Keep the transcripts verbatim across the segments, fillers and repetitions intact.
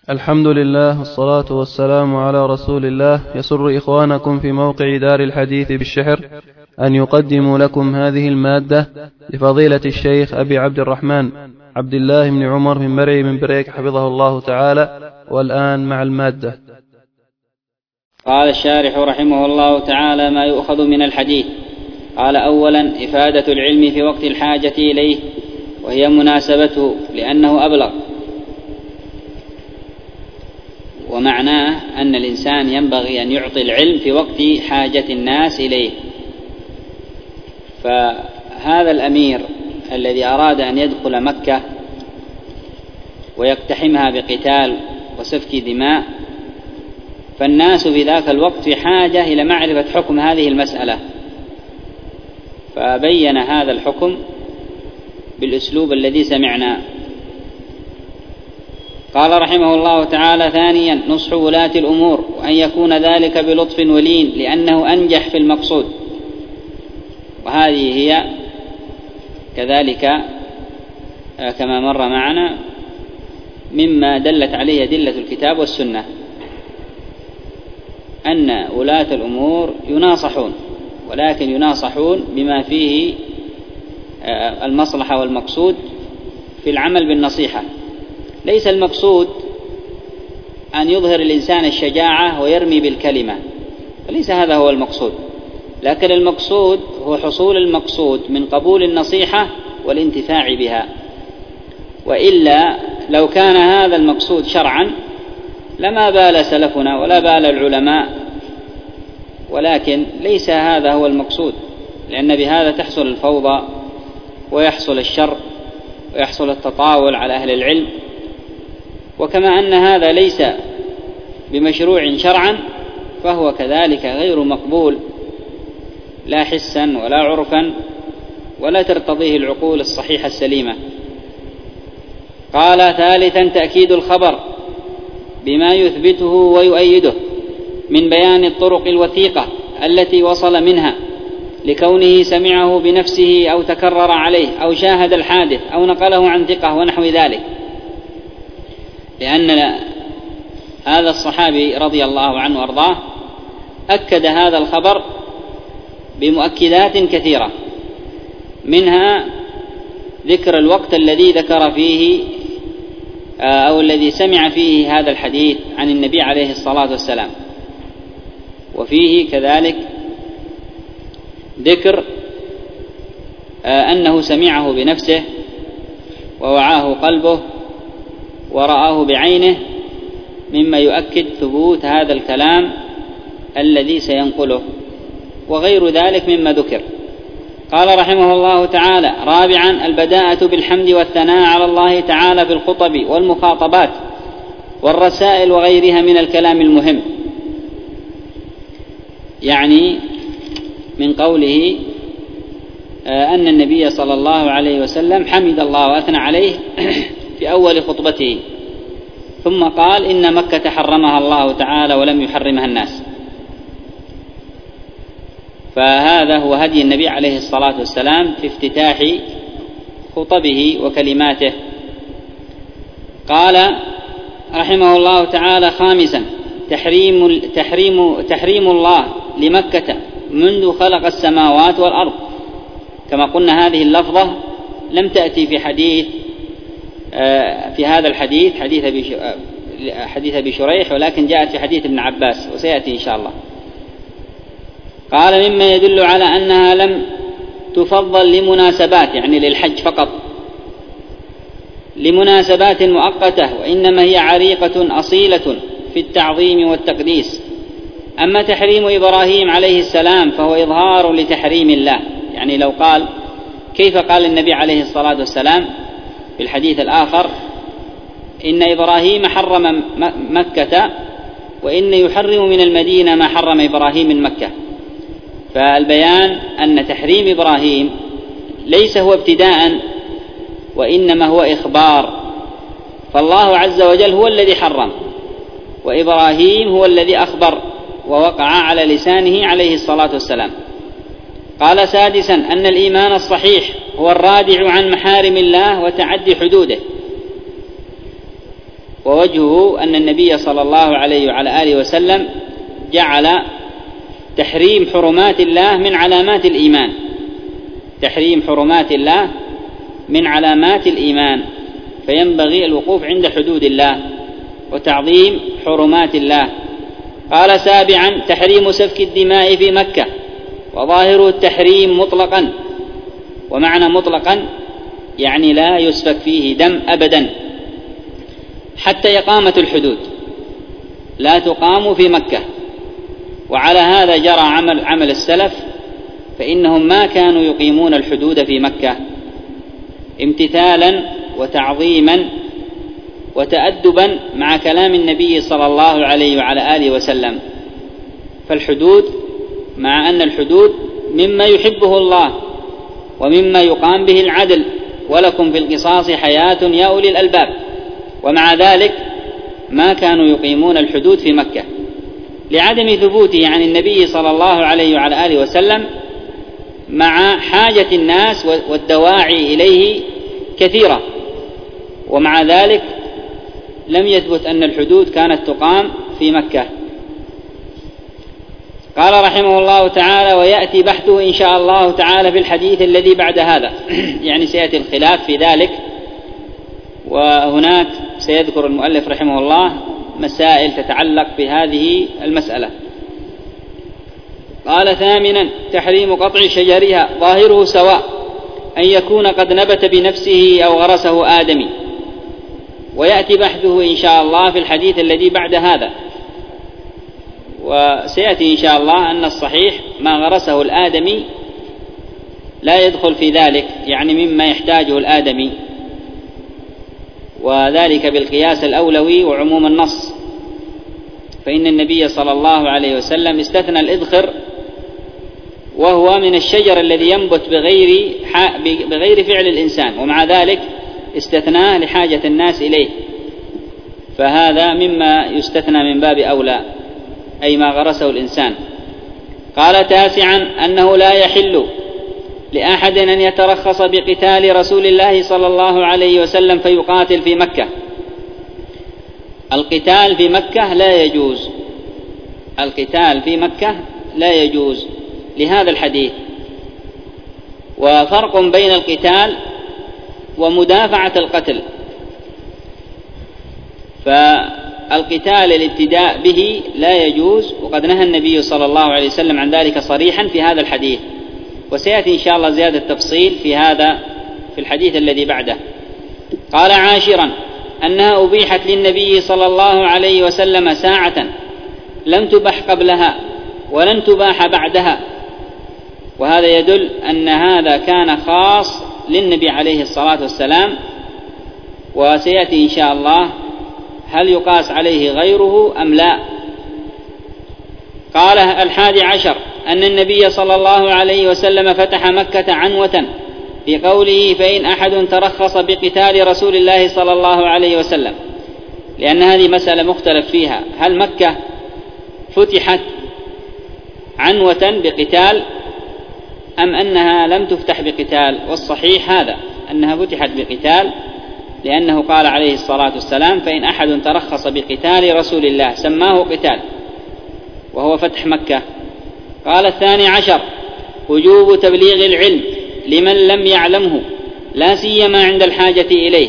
الحمد لله والصلاة والسلام على رسول الله. يسر إخوانكم في موقع دار الحديث بالشحر أن يقدموا لكم هذه المادة لفضيلة الشيخ أبي عبد الرحمن عبد الله بن عمر بن مرعي من بريك حفظه الله تعالى. والآن مع المادة. قال الشارح رحمه الله تعالى: ما يؤخذ من الحديث. قال: أولا إفادة العلم في وقت الحاجة إليه، وهي مناسبته لأنه أبلغ، ومعناه أن الإنسان ينبغي أن يعطي العلم في وقت حاجة الناس إليه. فهذا الأمير الذي أراد أن يدخل مكة ويقتحمها بقتال وسفك دماء، فالناس في ذاك الوقت في حاجة إلى معرفة حكم هذه المسألة، فبين هذا الحكم بالأسلوب الذي سمعنا. قال رحمه الله تعالى: ثانيا نصح ولاة الأمور، وأن يكون ذلك بلطف ولين، لأنه أنجح في المقصود. وهذه هي كذلك كما مر معنا مما دلت عليه أدلة الكتاب والسنة، أن ولاة الأمور يناصحون، ولكن يناصحون بما فيه المصلحة والمقصود في العمل بالنصيحة. ليس المقصود أن يظهر الإنسان الشجاعة ويرمي بالكلمة، فليس هذا هو المقصود، لكن المقصود هو حصول المقصود من قبول النصيحة والانتفاع بها. وإلا لو كان هذا المقصود شرعا لما بال سلفنا ولا بال العلماء، ولكن ليس هذا هو المقصود، لأن بهذا تحصل الفوضى ويحصل الشر ويحصل التطاول على أهل العلم. وكما أن هذا ليس بمشروع شرعا، فهو كذلك غير مقبول لا حسا ولا عرفا، ولا ترتضيه العقول الصحيحة السليمة. قال: ثالثا تأكيد الخبر بما يثبته ويؤيده من بيان الطرق الوثيقة التي وصل منها، لكونه سمعه بنفسه أو تكرر عليه أو شاهد الحادث أو نقله عن ثقة ونحو ذلك، لأن هذا الصحابي رضي الله عنه وارضاه أكد هذا الخبر بمؤكدات كثيرة، منها ذكر الوقت الذي ذكر فيه أو الذي سمع فيه هذا الحديث عن النبي عليه الصلاة والسلام، وفيه كذلك ذكر أنه سمعه بنفسه ووعاه قلبه ورآه بعينه، مما يؤكد ثبوت هذا الكلام الذي سينقله، وغير ذلك مما ذكر. قال رحمه الله تعالى: رابعا البداءة بالحمد والثناء على الله تعالى في الخطب والمخاطبات والرسائل وغيرها من الكلام المهم، يعني من قوله أن النبي صلى الله عليه وسلم حمد الله وأثنى عليه في أول خطبته، ثم قال: إن مكة حرمها الله تعالى ولم يحرمها الناس. فهذا هو هدي النبي عليه الصلاة والسلام في افتتاح خطبه وكلماته. قال رحمه الله تعالى: خامسا تحريم, تحريم, تحريم الله لمكة منذ خلق السماوات والأرض. كما قلنا هذه اللفظة لم تأتي في حديث في هذا الحديث حديث أبي حديث أبي شريح، ولكن جاءت في حديث ابن عباس وسيأتي إن شاء الله. قال: مما يدل على أنها لم تفضل لمناسبات، يعني للحج فقط، لمناسبات مؤقتة، وإنما هي عريقة أصيلة في التعظيم والتقديس. أما تحريم إبراهيم عليه السلام فهو إظهار لتحريم الله، يعني لو قال كيف قال النبي عليه الصلاة والسلام في الحديث الآخر: إن إبراهيم حرم مكة وإن يحرم من المدينة ما حرم إبراهيم من مكة. فالبيان أن تحريم إبراهيم ليس هو ابتداء، وإنما هو إخبار، فالله عز وجل هو الذي حرم، وإبراهيم هو الذي أخبر ووقع على لسانه عليه الصلاة والسلام. قال: سادسا أن الإيمان الصحيح هو الرادع عن محارم الله وتعدي حدوده، ووجهه أن النبي صلى الله عليه وعلى آله وسلم جعل تحريم حرمات الله من علامات الإيمان، تحريم حرمات الله من علامات الإيمان، فينبغي الوقوف عند حدود الله وتعظيم حرمات الله. قال سابعا: تحريم سفك الدماء في مكة، وظاهره التحريم مطلقا، ومعنى مطلقا يعني لا يسفك فيه دم أبدا حتى إقامة الحدود، لا تقام في مكة. وعلى هذا جرى عمل عمل السلف، فإنهم ما كانوا يقيمون الحدود في مكة امتثالا وتعظيما وتأدبا مع كلام النبي صلى الله عليه وعلى آله وسلم. فالحدود، مع أن الحدود مما يحبه الله ومما يقام به العدل، ولكم في القصاص حياة يا أولي الألباب، ومع ذلك ما كانوا يقيمون الحدود في مكة لعدم ثبوته عن النبي صلى الله عليه وعلى آله وسلم، مع حاجة الناس والدواعي إليه كثيرة، ومع ذلك لم يثبت أن الحدود كانت تقام في مكة. قال رحمه الله تعالى: ويأتي بحثه إن شاء الله تعالى في الحديث الذي بعد هذا يعني سيأتي الخلاف في ذلك، وهناك سيذكر المؤلف رحمه الله مسائل تتعلق بهذه المسألة. قال ثامنا: تحريم قطع شجرها، ظاهره سواء، أن يكون قد نبت بنفسه أو غرسه آدمي. ويأتي بحثه إن شاء الله في الحديث الذي بعد هذا، وسيأتي إن شاء الله أن الصحيح ما غرسه الآدمي لا يدخل في ذلك، يعني مما يحتاجه الآدمي، وذلك بالقياس الأولوي وعموم النص، فإن النبي صلى الله عليه وسلم استثنى الإذخر، وهو من الشجر الذي ينبت بغير بغير فعل الإنسان، ومع ذلك استثناه لحاجة الناس إليه، فهذا مما يستثنى من باب أولى، أي ما غرسه الإنسان. قال تاسعا: أنه لا يحل لأحد أن يترخص بقتال رسول الله صلى الله عليه وسلم فيقاتل في مكة. القتال في مكة لا يجوز، القتال في مكة لا يجوز لهذا الحديث. وفرق بين القتال ومدافعة القتل، فالقتال الابتداء به لا يجوز، وقد نهى النبي صلى الله عليه وسلم عن ذلك صريحا في هذا الحديث، وسيأتي إن شاء الله زيادة تفصيل في هذا في الحديث الذي بعده. قال عاشرا: أنها أبيحت للنبي صلى الله عليه وسلم ساعة لم تبح قبلها ولن تباح بعدها، وهذا يدل أن هذا كان خاص للنبي عليه الصلاة والسلام، وسيأتي إن شاء الله هل يقاس عليه غيره أم لا. قال الحادي عشر: أن النبي صلى الله عليه وسلم فتح مكة عنوة في قوله: فإن أحد ترخص بقتال رسول الله صلى الله عليه وسلم، لأن هذه مسألة مختلف فيها، هل مكة فتحت عنوة بقتال أم أنها لم تفتح بقتال؟ والصحيح هذا، أنها فتحت بقتال، لأنه قال عليه الصلاة والسلام: فإن أحد ترخص بقتال رسول الله، سماه قتال، وهو فتح مكة. قال الثاني عشر: وجوب تبليغ العلم لمن لم يعلمه، لا سيما عند الحاجة إليه،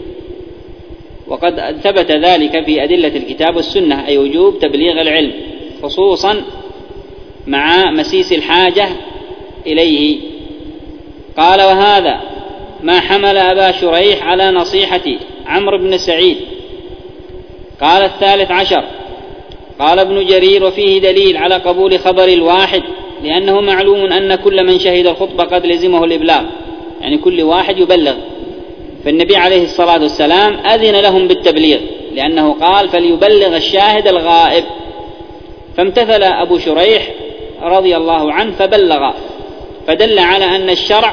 وقد ثبت ذلك في أدلة الكتاب والسنة، أي وجوب تبليغ العلم خصوصا مع مسيس الحاجة إليه. قال: وهذا ما حمل أبا شريح على نصيحة عمرو بن سعيد. قال الثالث عشر: قال ابن جرير: وفيه دليل على قبول خبر الواحد، لأنه معلوم أن كل من شهد الخطبة قد لزمه الإبلاغ، يعني كل واحد يبلغ، فالنبي عليه الصلاة والسلام أذن لهم بالتبليغ، لأنه قال: فليبلغ الشاهد الغائب، فامتثل أبو شريح رضي الله عنه فبلغ، فدل على أن الشرع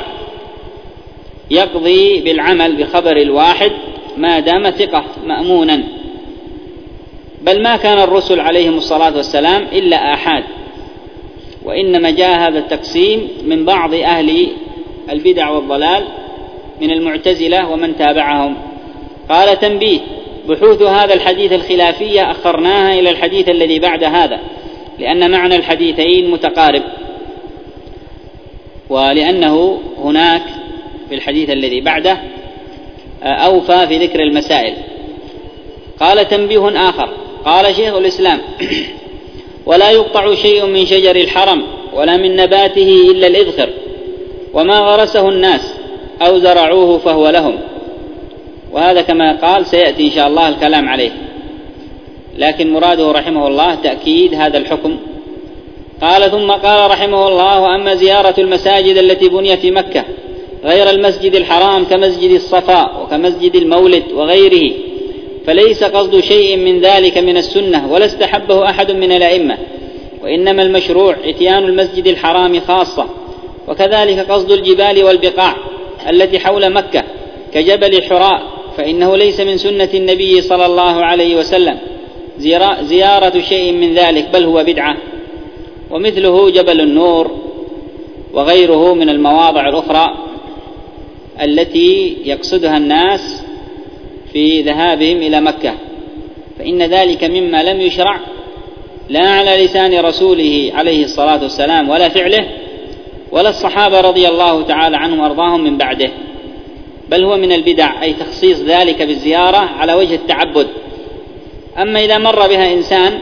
يقضي بالعمل بخبر الواحد ما دام ثقة مأمونا، بل ما كان الرسل عليهم الصلاة والسلام إلا آحاد، وإنما جاء هذا التقسيم من بعض أهل البدع والضلال من المعتزلة ومن تابعهم. قال: تنبيه: بحوث هذا الحديث الخلافية أخرناها إلى الحديث الذي بعد هذا، لأن معنى الحديثين متقارب، ولأنه هناك في الحديث الذي بعده أوفى في ذكر المسائل. قال: تنبيه آخر. قال شيخ الإسلام: ولا يقطع شيء من شجر الحرم ولا من نباته إلا الإذخر، وما غرسه الناس أو زرعوه فهو لهم. وهذا كما قال سيأتي إن شاء الله الكلام عليه، لكن مراده رحمه الله تأكيد هذا الحكم. قال: ثم قال رحمه الله: وأما زيارة المساجد التي بنيت في مكة غير المسجد الحرام كمسجد الصفا وكمسجد المولد وغيره فليس قصد شيء من ذلك من السنة ولا استحبه أحد من الأئمة، وإنما المشروع إتيان المسجد الحرام خاصة، وكذلك قصد الجبال والبقاع التي حول مكة كجبل حراء، فإنه ليس من سنة النبي صلى الله عليه وسلم زيارة شيء من ذلك، بل هو بدعة. ومثله جبل النور وغيره من المواضع الأخرى التي يقصدها الناس في ذهابهم إلى مكة، فإن ذلك مما لم يشرع لا على لسان رسوله عليه الصلاة والسلام ولا فعله ولا الصحابة رضي الله تعالى عنهم وأرضاهم من بعده، بل هو من البدع، أي تخصيص ذلك بالزيارة على وجه التعبد. أما إذا مر بها إنسان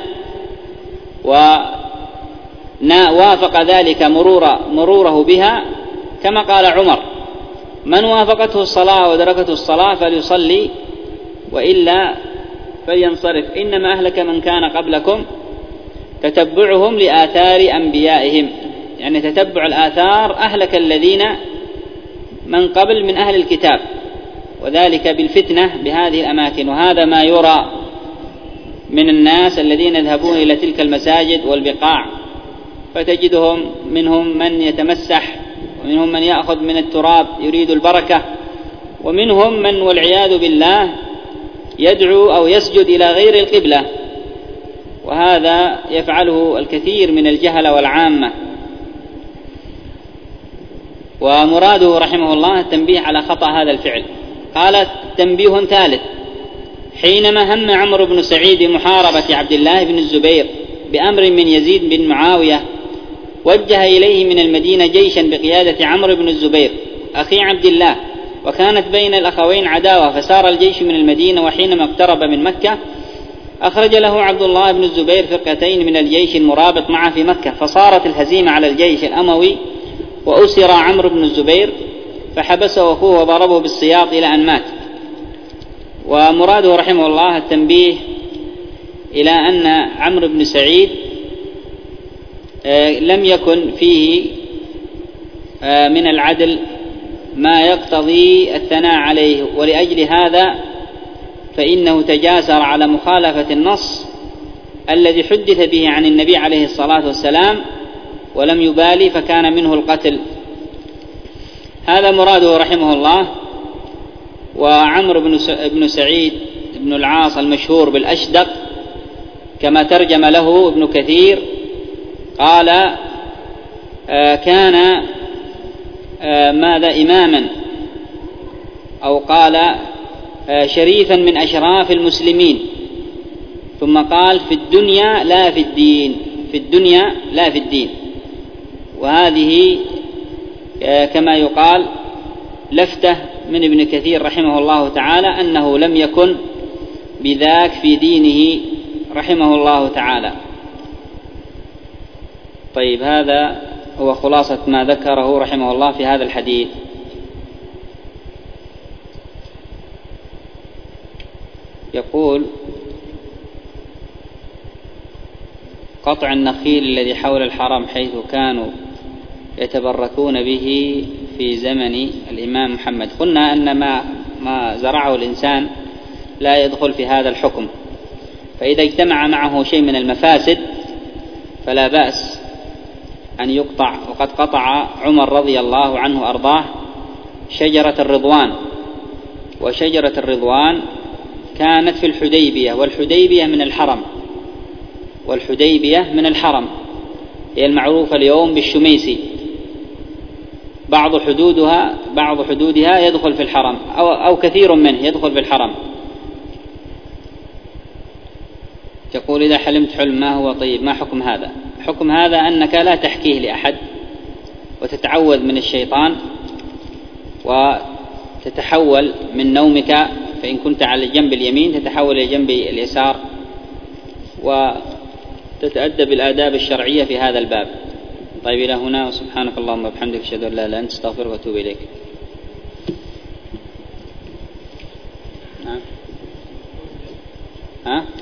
ووافق ذلك مرور مروره بها، كما قال عمر: من وافقته الصلاة ودركته الصلاة فليصلي وإلا فلينصرف، إنما أهلك من كان قبلكم تتبعهم لآثار أنبيائهم، يعني تتبع الآثار أهلك الذين من قبل من أهل الكتاب، وذلك بالفتنة بهذه الأماكن. وهذا ما يرى من الناس الذين يذهبون إلى تلك المساجد والبقاع، فتجدهم منهم من يتمسح، ومنهم من يأخذ من التراب يريد البركة، ومنهم من والعياذ بالله يدعو أو يسجد إلى غير القبلة، وهذا يفعله الكثير من الجهلة والعامة. ومراده رحمه الله التنبيه على خطأ هذا الفعل. قال: تنبيه ثالث. حينما هم عمرو بن سعيد بمحاربة عبد الله بن الزبير بأمر من يزيد بن معاوية، وجه إليه من المدينة جيشا بقيادة عمرو بن الزبير أخي عبد الله، وكانت بين الأخوين عداوة، فسار الجيش من المدينة، وحينما اقترب من مكة أخرج له عبد الله بن الزبير فرقتين من الجيش المرابط معه في مكة، فصارت الهزيمة على الجيش الأموي، وأسر عمرو بن الزبير، فحبسه أخوه وضربه بالسياط إلى أن مات. ومراده رحمه الله التنبيه إلى أن عمرو بن سعيد لم يكن فيه من العدل ما يقتضي الثناء عليه، ولأجل هذا فإنه تجاسر على مخالفة النص الذي حدث به عن النبي عليه الصلاة والسلام ولم يبالي، فكان منه القتل. هذا مراده رحمه الله. وعمرو بن سعيد بن العاص المشهور بالأشدق كما ترجم له ابن كثير قال: آه كان آه ماذا إماما، أو قال آه شريفا من أشراف المسلمين، ثم قال: في الدنيا لا في الدين، في الدنيا لا في الدين. وهذه آه كما يقال لفتة من ابن كثير رحمه الله تعالى أنه لم يكن بذاك في دينه رحمه الله تعالى. طيب، هذا هو خلاصة ما ذكره رحمه الله في هذا الحديث. يقول: قطع النخيل الذي حول الحرم حيث كانوا يتبركون به في زمن الإمام محمد. قلنا أن ما, ما زرعه الإنسان لا يدخل في هذا الحكم، فإذا اجتمع معه شيء من المفاسد فلا بأس أن يقطع. وقد قطع عمر رضي الله عنه أرضاه شجرة الرضوان، وشجرة الرضوان كانت في الحديبية، والحديبية من الحرم، والحديبية من الحرم هي المعروفة اليوم بالشميسي، بعض حدودها بعض حدودها يدخل في الحرم، أو, أو كثير منه يدخل في الحرم. تقول إذا حلمت حلم ما هو طيب ما حكم هذا؟ حكم هذا أنك لا تحكيه لأحد، وتتعوذ من الشيطان، وتتحول من نومك، فإن كنت على الجنب اليمين تتحول إلى جنب اليسار، وتتأدب الآداب الشرعية في هذا الباب. طيب إلى هنا، وسبحانك اللهم وبحمدك أشهد أن لا إله إلا أنت أستغفرك وأتوب إليك. نعم. ها